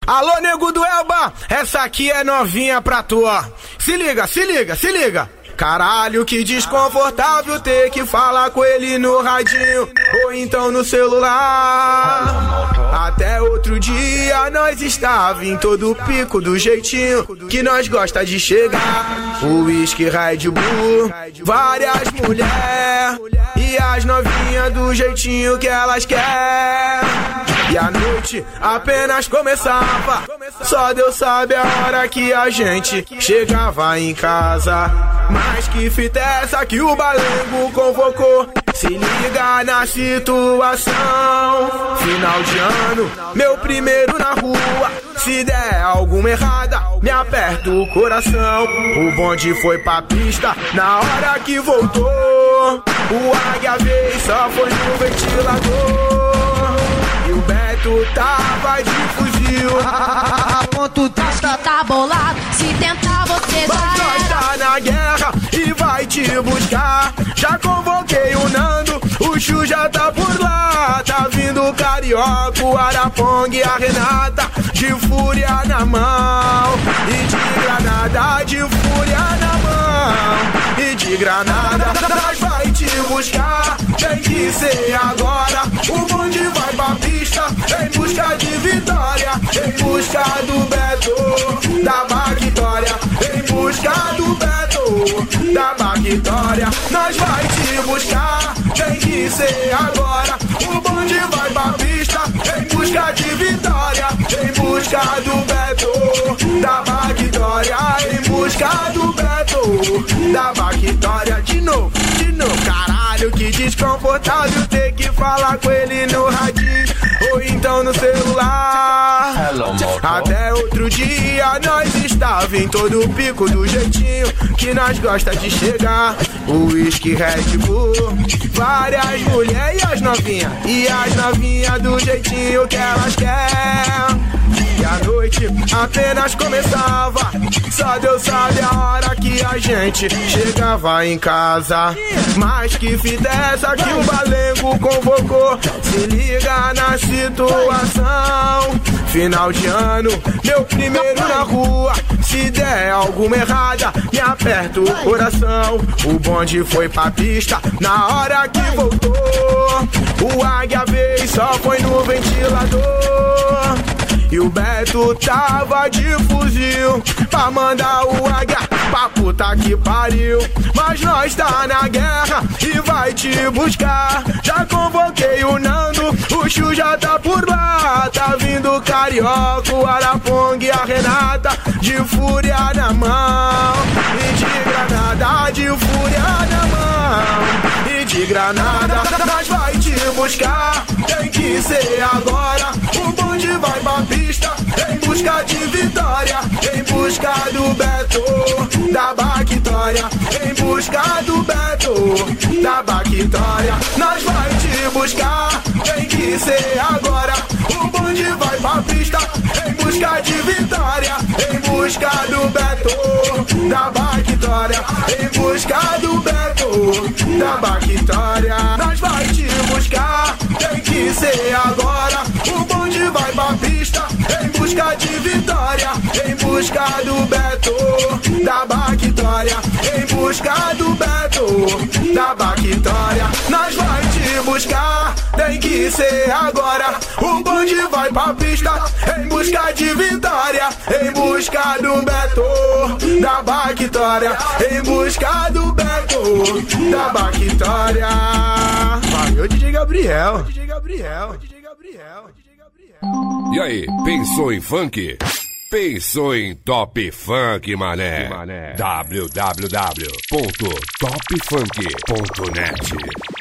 Alô, nego do Elba, essa aqui é novinha pra tu, ó. Se liga, se liga, se liga. Caralho, que desconfortável ter que falar com ele no radinho ou então no celular. Até outro dia nós estava em todo o pico do jeitinho que nós gosta de chegar. O whisky Red Bull, várias mulheres e as novinhas do jeitinho que elas querem. E a noite apenas começava, só Deus sabe a hora que a gente chegava em casa. Mas que fita é essa que o Balengo convocou? Se liga na situação. Final de ano, meu primeiro na rua. Se der alguma errada, me aperta o coração. O bonde foi pra pista na hora que voltou. O Águia veio, só foi no ventilador. E o Beto tava de fuzil. Ponto tá bolado, se tentar você mas nós tá na guerra e vai te buscar. Já convoquei o Nando, o Chu já tá por lá. Tá vindo o Carioca, o Araponga e a Renata, de fúria na mão e de granada, de fúria na mão e de granada. Nós vai te buscar, tem que ser agora. O bonde vai pra pista em busca de vitória, em busca do Beto, da Bactória, em busca do Beto, da Bactória. Nós vai te buscar, tem que ser agora. O bonde vai pra pista em busca de vitória, em busca do Beto, da Bactória, em busca do Beto, da Bactória. De novo, caralho, que desconfortável ter que falar com ele no radinho ou então no celular. Até outro dia nós estava em todo o pico do jeitinho que nós gosta de chegar. O whisky Red Bull, várias mulheres e as novinhas do jeitinho que elas querem. E a noite apenas começava, só Deus sabe a hora que a gente chegava em casa. Mas que fita é essa que o Balengo convocou? Se liga na situação. Final de ano, meu primeiro na rua. Se der alguma errada, me aperta o coração. O bonde foi pra pista na hora que voltou. O Águia veio, só foi no ventilador. E o Beto tava de fuzil pra mandar o Águia pra puta que pariu. Mas nós tá na guerra e vai te buscar. Já convoquei o Nando, o Chu já tá por lá. Tá vindo o Carioca, o Araponga e a Renata, de fúria na mão e de granada, de fúria na mão e de granada. Nós vai te buscar, tem que ser agora. O bonde vai pra pista em busca de vitória, em busca do Beto, da Bactória, em busca do Beto, da Bactória. Nós vai te buscar, tem que ser agora. O bonde vai pra pista em busca de vitória, em busca do Beto, da Bactória, em busca do Beto, da Bactória. Nós vai te buscar, tem que ser agora. O bonde vai pra pista em busca de vitória, em busca do Beto, da Bactória, em busca do Beto, da Bactória. Nós vai te buscar, tem que ser agora. O bonde vai pra pista em busca de vitória, em busca do Beto, da Bactória, em busca do Beto, da Bactória. Valeu, DJ Gabriel. E aí, pensou em funk? Pensou em Top Funk, mané? www.topfunk.net